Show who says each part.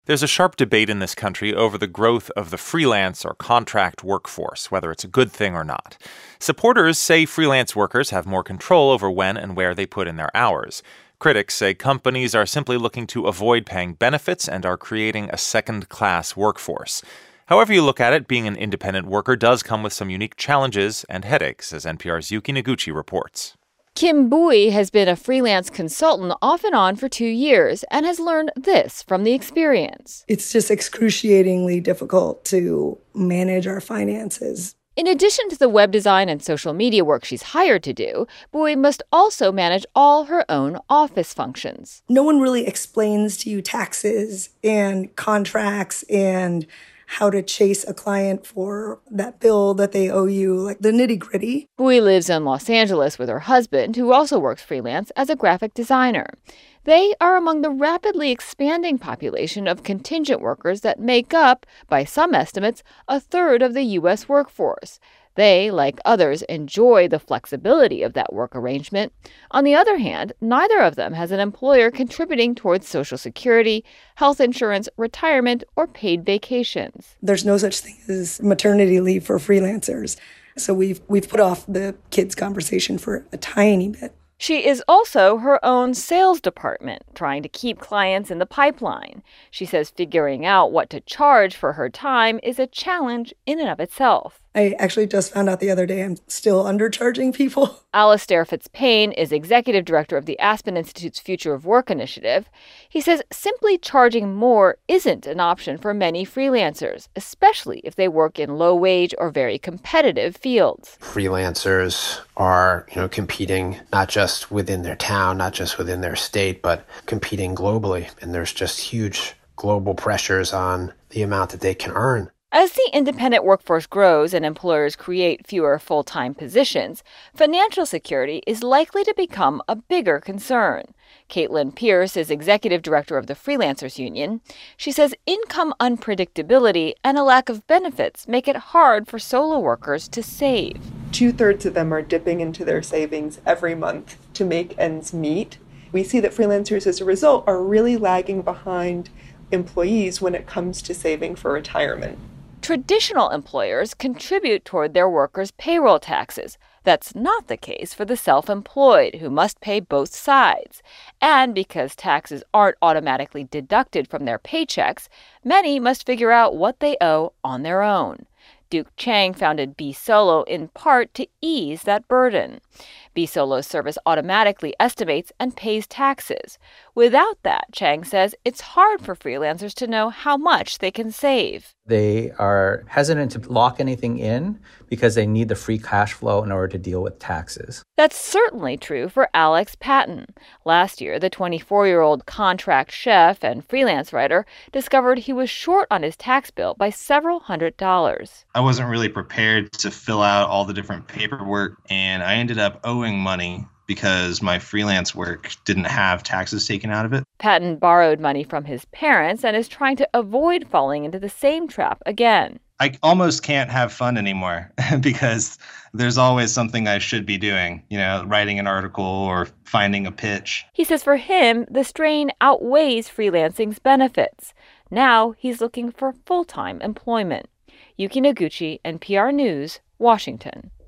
Speaker 1: There's a sharp debate in this country over the growth of the freelance or contract workforce, whether it's a good thing or not. Supporters say freelance workers have more control over when and where they put in their hours. Critics say companies are simply looking to avoid paying benefits and are creating a second-class workforce. However you look at it, being an independent worker does come with some unique challenges and headaches, as NPR's Yuki Noguchi reports.
Speaker 2: Kim Bui has been a freelance consultant off and on for 2 years and has learned this from the experience.
Speaker 3: It's just excruciatingly difficult to manage our finances.
Speaker 2: In addition to the web design and social media work she's hired to do, Bui must also manage all her own office functions.
Speaker 3: No one really explains to you taxes and contracts and how to chase a client for that bill that they owe you, like the nitty-gritty.
Speaker 2: Bui lives in Los Angeles with her husband, who also works freelance as a graphic designer. They are among the rapidly expanding population of contingent workers that make up, by some estimates, a third of the U.S. workforce. They, like others, enjoy the flexibility of that work arrangement. On the other hand, neither of them has an employer contributing towards Social Security, health insurance, retirement, or paid vacations.
Speaker 3: There's no such thing as maternity leave for freelancers. So we've put off the kids' conversation for a tiny bit.
Speaker 2: She is also her own sales department, trying to keep clients in the pipeline. She says figuring out what to charge for her time is a challenge in and of itself.
Speaker 3: I actually just found out the other day I'm still undercharging people.
Speaker 2: Alastair Fitzpaine is executive director of the Aspen Institute's Future of Work initiative. He says simply charging more isn't an option for many freelancers, especially if they work in low-wage or very competitive fields.
Speaker 4: Freelancers are, competing not just within their town, not just within their state, but competing globally. And there's just huge global pressures on the amount that they can earn.
Speaker 2: As the independent workforce grows and employers create fewer full-time positions, financial security is likely to become a bigger concern. Caitlin Pierce is executive director of the Freelancers Union. She says income unpredictability and a lack of benefits make it hard for solo workers to save.
Speaker 5: 2/3 of them are dipping into their savings every month to make ends meet. We see that freelancers, as a result, are really lagging behind employees when it comes to saving for retirement.
Speaker 2: Traditional employers contribute toward their workers' payroll taxes. That's not the case for the self-employed, who must pay both sides. And because taxes aren't automatically deducted from their paychecks, many must figure out what they owe on their own. Duke Chang founded B-Solo in part to ease that burden. B-Solo's service automatically estimates and pays taxes. Without that, Chang says, it's hard for freelancers to know how much they can save.
Speaker 6: They are hesitant to lock anything in because they need the free cash flow in order to deal with taxes.
Speaker 2: That's certainly true for Alex Patton. Last year, the 24-year-old contract chef and freelance writer discovered he was short on his tax bill by several $100s.
Speaker 7: I wasn't really prepared to fill out all the different paperwork, and I ended up owing money because my freelance work didn't have taxes taken out of it.
Speaker 2: Patton borrowed money from his parents and is trying to avoid falling into the same trap again.
Speaker 7: I almost can't have fun anymore because there's always something I should be doing, writing an article or finding a pitch.
Speaker 2: He says for him, the strain outweighs freelancing's benefits. Now he's looking for full-time employment. Yuki Noguchi, NPR News, Washington.